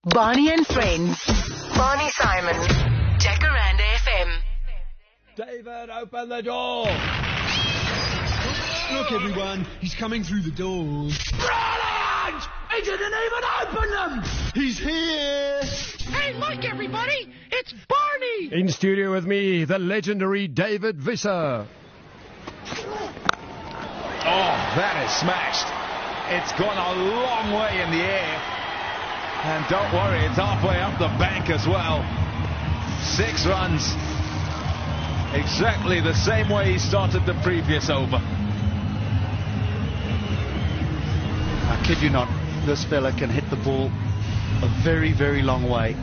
Barney and Friends. Barney Simon. Jacaranda FM. David, open the door! Look, everyone, he's coming through the doors. Brilliant! He didn't even open them! He's here! Hey, look, everybody! It's Barney! In studio with me, the legendary David Visser. Oh, that is smashed. It's gone a long way in the air. And don't worry, it's halfway up the bank as well. 6 runs. Exactly the same way he started the previous over. I kid you not, this fella can hit the ball a very, very long way.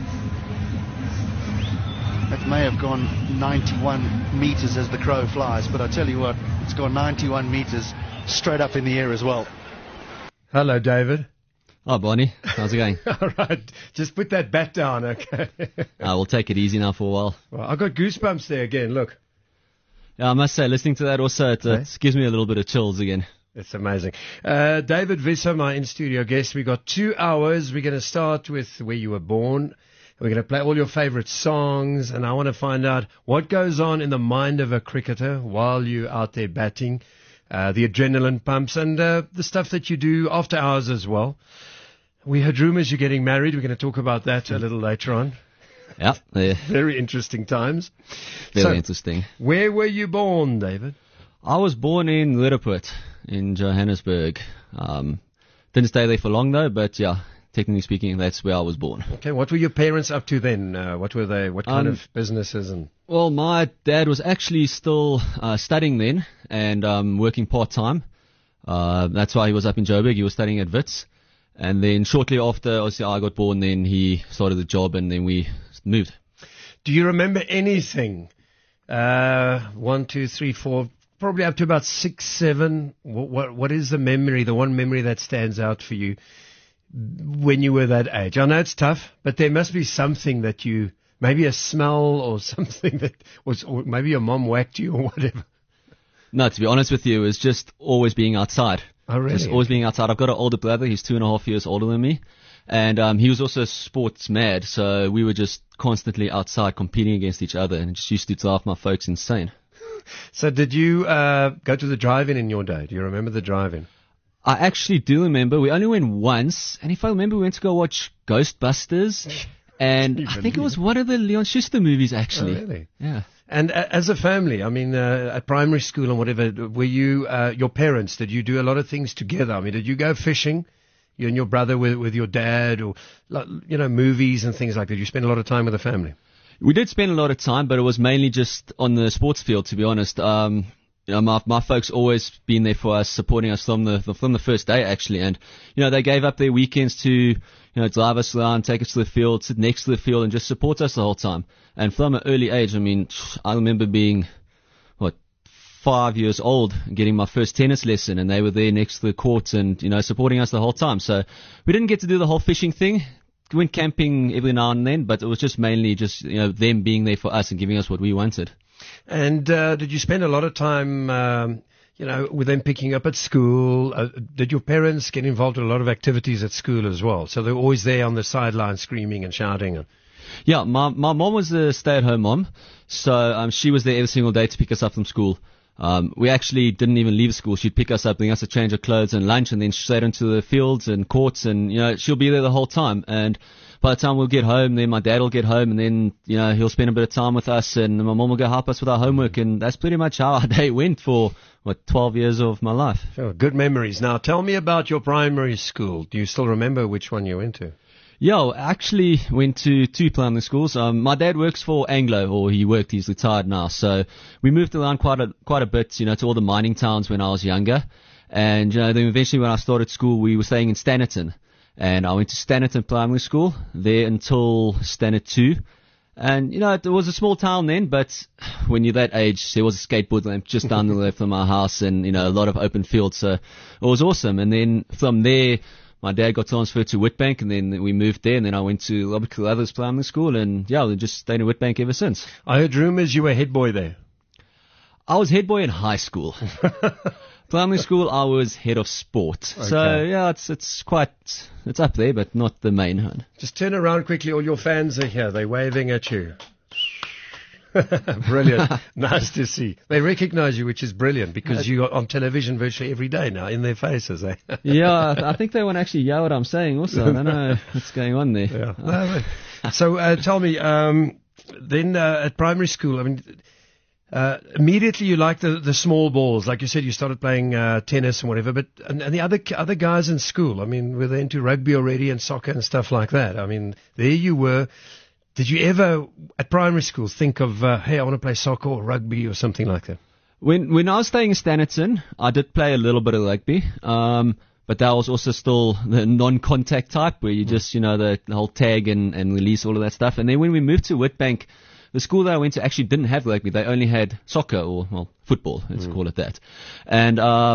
It may have gone 91 meters as the crow flies, but I tell you what, it's gone 91 meters straight up in the air as well. Hello, David. Oh, Barney, how's it going? All right, just put that bat down, okay? We'll take it easy now for a while. Well, I got goosebumps there again, look. Yeah, I must say, listening to that also, it gives me a little bit of chills again. It's amazing. David Visser, my in-studio guest. We got 2 hours. We're going to start with where you were born. We're going to play all your favorite songs, and I want to find out what goes on in the mind of a cricketer while you're out there batting, the adrenaline pumps, and the stuff that you do after hours as well. We heard rumors you're getting married. We're going to talk about that a little later on. Yeah. Very interesting times. Very interesting. Where were you born, David? I was born in Lidderpoort in Johannesburg. Didn't stay there for long though, but yeah, technically speaking, that's where I was born. Okay, what were your parents up to then? What were they? What kind of businesses? And Well, my dad was actually still studying then and working part-time. That's why he was up in Joburg. He was studying at Wits. And then shortly after, obviously, I got born, then he started the job, and then we moved. Do you remember anything? 1, 2, 3, 4, probably up to about 6, 7. What is the memory, the one memory that stands out for you when you were that age? I know it's tough, but there must be something that you, maybe a smell or something that was, or maybe your mom whacked you or whatever. No, to be honest with you, it was just always being outside. Oh, really? Just always being outside. I've got an older brother. He's 2.5 years older than me. And he was also sports mad, so we were just constantly outside competing against each other, and it just used to drive my folks insane. So did you go to the drive-in in your day? Do you remember the drive-in? I actually do remember. We only went once, and if I remember, we went to go watch Ghostbusters, and I think it was one of the Leon Schuster movies, actually. Oh, really? Yeah. And as a family, I mean, at primary school and whatever, were you, your parents, did you do a lot of things together? I mean, did you go fishing, you and your brother with your dad, or, you know, movies and things like that? Did you spend a lot of time with the family? We did spend a lot of time, but it was mainly just on the sports field, to be honest. You know, my folks always been there for us, supporting us from the first day, actually. And, you know, they gave up their weekends to, you know, drive us around, take us to the field, sit next to the field, and just support us the whole time. And from an early age, I mean, I remember being, 5 years old and getting my first tennis lesson, and they were there next to the court and, you know, supporting us the whole time. So we didn't get to do the whole fishing thing. We went camping every now and then, but it was just mainly just, you know, them being there for us and giving us what we wanted. And did you spend a lot of time, you know, with them picking up at school? Did your parents get involved in a lot of activities at school as well? So they were always there on the sideline screaming and shouting. Yeah, my mom was a stay-at-home mom, so she was there every single day to pick us up from school. We actually didn't even leave school. She'd pick us up, bring us a change of clothes and lunch, and then straight into the fields and courts, and, you know, she'll be there the whole time. And by the time we'll get home, then my dad will get home, and then, you know, he'll spend a bit of time with us, and my mom will go help us with our homework, and that's pretty much how our day went for, 12 years of my life. Sure, good memories. Now, tell me about your primary school. Do you still remember which one you went to? Yeah, I actually went to 2 primary schools. My dad works for Anglo, or he worked, he's retired now. So we moved around quite a bit, you know, to all the mining towns when I was younger. And, you know, then eventually when I started school, we were staying in Standerton. And I went to Standerton Primary School there until Standard 2. And, you know, it was a small town then, but when you're that age, there was a skateboard ramp just down the left from our house and, you know, a lot of open fields. So it was awesome. And then from there, my dad got transferred to Witbank, and then we moved there, and then I went to Robert Carruthers Primary School, and yeah, we just stayed in Witbank ever since. I heard rumors you were head boy there. I was head boy in high school. Primary school, I was head of sport. So, yeah, it's up there, but not the main one. Just turn around quickly. All your fans are here. They're waving at you. Brilliant. Nice to see. They recognize you, which is brilliant, because you're on television virtually every day now in their faces. Eh? Yeah, I think they want to actually hear what I'm saying also. I don't know what's going on there. Yeah. No, so tell me, then at primary school, I mean, immediately you liked the small balls. Like you said, you started playing tennis and whatever. But and the other guys in school, I mean, were they into rugby already and soccer and stuff like that? I mean, there you were. Did you ever, at primary school, think of, hey, I want to play soccer or rugby or something like that? When I was staying in Standerton, I did play a little bit of rugby, but that was also still the non-contact type, where you just, the whole tag and release, all of that stuff. And then when we moved to Witbank, the school that I went to actually didn't have rugby. They only had soccer, or, football, let's call it that. And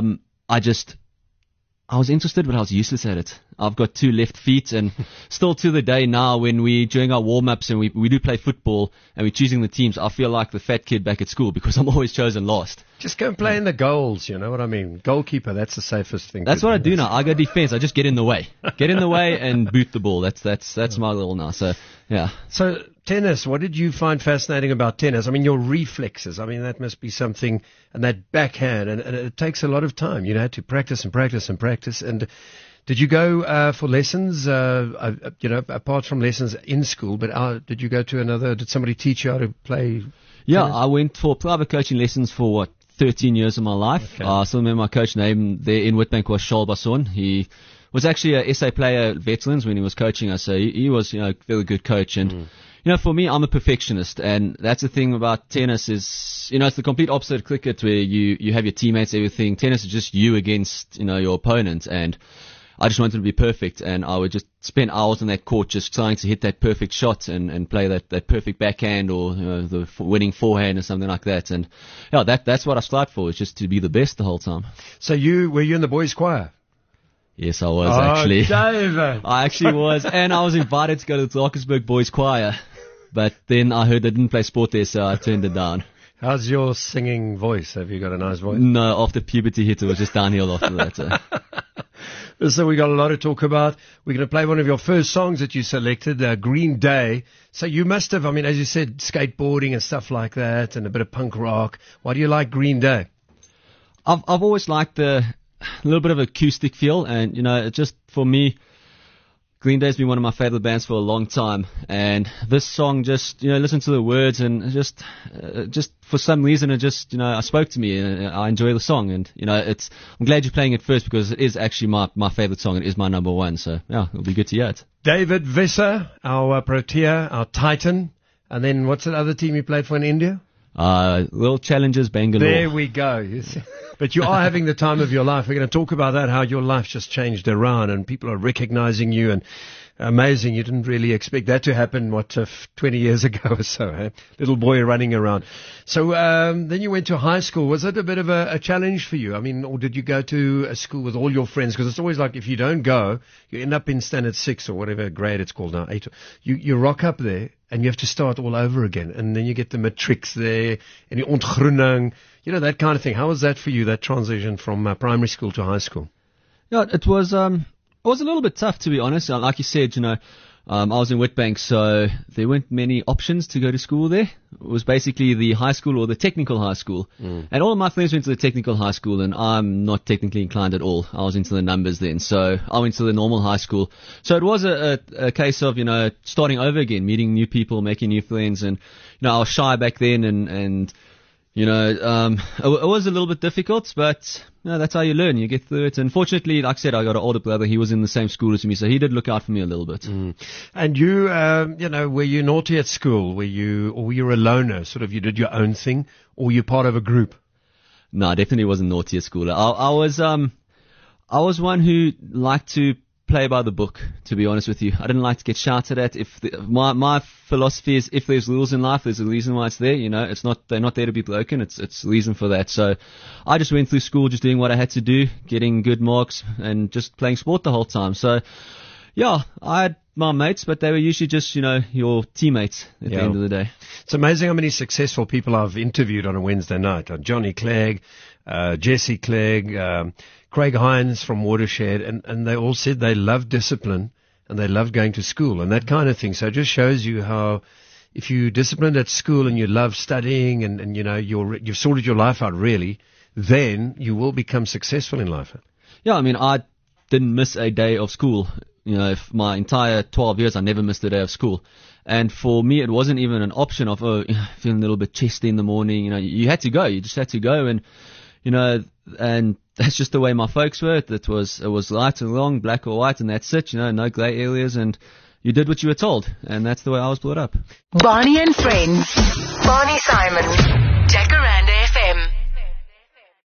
I was interested, but I was useless at it. I've got 2 left feet, and still to the day now, when during our warm-ups and we do play football and we're choosing the teams, I feel like the fat kid back at school because I'm always chosen last. Just go and play in the goals, you know what I mean? Goalkeeper, that's the safest thing. That's what I do now. I go defense. I just get in the way. Get in the way and boot the ball. That's my role now. So, yeah. So, tennis, what did you find fascinating about tennis? I mean, your reflexes. I mean, that must be something, and that backhand, and it takes a lot of time. You had to practice and practice and practice. And did you go for lessons, apart from lessons in school, but did you go to did somebody teach you how to play? Yeah, tennis? I went for private coaching lessons for 13 years of my life. Okay. I still remember my coach name there in Witbank was Charles Basson. He was actually a SA player at Veterans when he was coaching us, so he was, a very good coach. And, for me, I'm a perfectionist, and that's the thing about tennis is, it's the complete opposite of cricket, where you have your teammates, everything. Tennis is just you against, your opponent, and I just wanted to be perfect, and I would just spend hours on that court just trying to hit that perfect shot and play that perfect backhand or the winning forehand or something like that. And that's what I strive for, is just to be the best the whole time. So were you in the boys' choir? Yes, I was actually. David. I actually was, and I was invited to go to the Drakensberg Boys Choir, but then I heard they didn't play sport there, so I turned it down. How's your singing voice? Have you got a nice voice? No, after puberty hit, it was just downhill after that. So we got a lot to talk about. We're going to play one of your first songs that you selected, Green Day. So you must have, as you said, skateboarding and stuff like that, and a bit of punk rock. Why do you like Green Day? I've always liked a little bit of acoustic feel, and just for me, Green Day's been one of my favorite bands for a long time, and this song just, listen to the words, and just for some reason it just, spoke to me, and I enjoy the song, and I'm glad you're playing it first, because it is actually my favorite song. It is my number one, so yeah, it'll be good to hear it. David Visser, our Protea, our Titan, and then what's that other team you played for in India? World Challengers Bangalore. There we go. But you are having the time of your life. We're going to talk about that, how your life just changed around and people are recognizing you, and amazing. You didn't really expect that to happen, 20 years ago or so, eh? Little boy running around. So then you went to high school. Was it a bit of a challenge for you? Or did you go to a school with all your friends? Because it's always like, if you don't go, you end up in standard 6 or whatever grade it's called now, 8. You rock up there and you have to start all over again. And then you get the matrics there and the ontgroening, that kind of thing. How was that for you, that transition from primary school to high school? Yeah, it was a little bit tough, to be honest. Like you said, I was in Witbank, so there weren't many options to go to school there. It was basically the high school or the technical high school. And all of my friends went to the technical high school, and I'm not technically inclined at all. I was into the numbers then, so I went to the normal high school. So it was a case of, starting over again, meeting new people, making new friends, and, I was shy back then, and it was a little bit difficult, but that's how you learn. You get through it. And fortunately, like I said, I got an older brother. He was in the same school as me, so he did look out for me a little bit. And you, were you naughty at school? Were you a loner? Sort of, you did your own thing, or were you part of a group? No, I definitely wasn't naughty at school. I was one who liked to play by the book, to be honest with you. I didn't like to get shouted at. My philosophy is, if there's rules in life, there's a reason why it's there. They're not there to be broken. It's a reason for that. So I just went through school just doing what I had to do, getting good marks, and just playing sport the whole time. So yeah, I my mates, but they were usually just, your teammates at the end of the day. It's amazing how many successful people I've interviewed on a Wednesday night. Like Johnny Clegg, Jesse Clegg, Craig Hines from Watershed, and they all said they love discipline and they love going to school and that kind of thing. So it just shows you how if you're disciplined at school and you love studying and you've sorted your life out really, then you will become successful in life. Yeah, I mean, I didn't miss a day of school. If my entire 12 years, I never missed a day of school. And for me, it wasn't even an option of, feeling a little bit chesty in the morning. You had to go. You just had to go. And, and that's just the way my folks were. It was light and long, black or white, and that's it. No grey areas. And you did what you were told. And that's the way I was brought up. Barney and Friends. Barney Simon. Jack Aranda.